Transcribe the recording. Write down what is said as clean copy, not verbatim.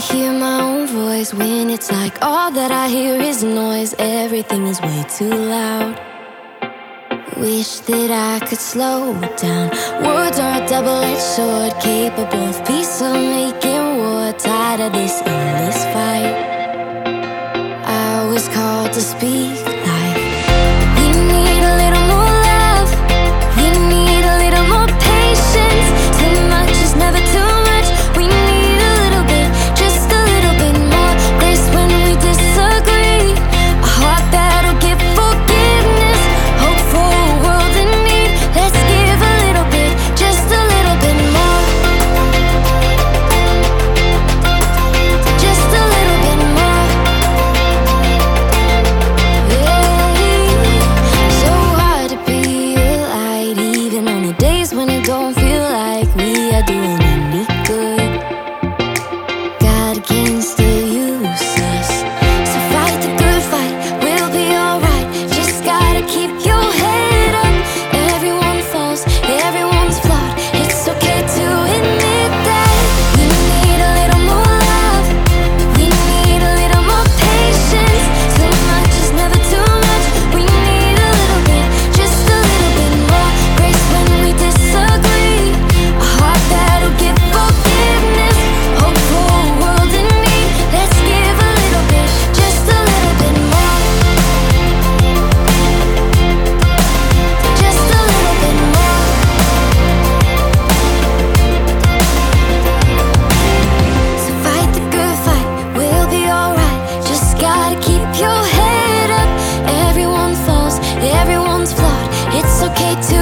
hear my own voice when it's like all that I hear is noise. Everything is way too loud. Wish that I could slow down. Words are a double-edged sword, capable of peace or making war. Tired of this endless fight. I was called to speak life. We need a little more love. We need a little more patience. Too much is never too much. We need a little bit, just a little bit more grace when we disagree. A heart that'll give forgiveness. Hope for a world in need. Let's give a little bit, just a little bit more. Just a little bit more. So hard to be a light, even on the days when it don't feel like we are doing any good. God can still use us, so fight the good fight, we'll be alright. Just gotta keep your head up. Everyone falls, everyone's flawed. It's okay to admit that. We need a little more love. We need a little more patience. Too much is never too much. We need a little bit, just a little bit more grace when we disagree. A heart that'll give forgiveness. Hope for a world in need. Let's give a little bit, just a little bit more. Just a little bit more. So fight the good fight, we'll be alright. Just gotta keep your head up. Everyone falls, everyone's flawed. It's okay to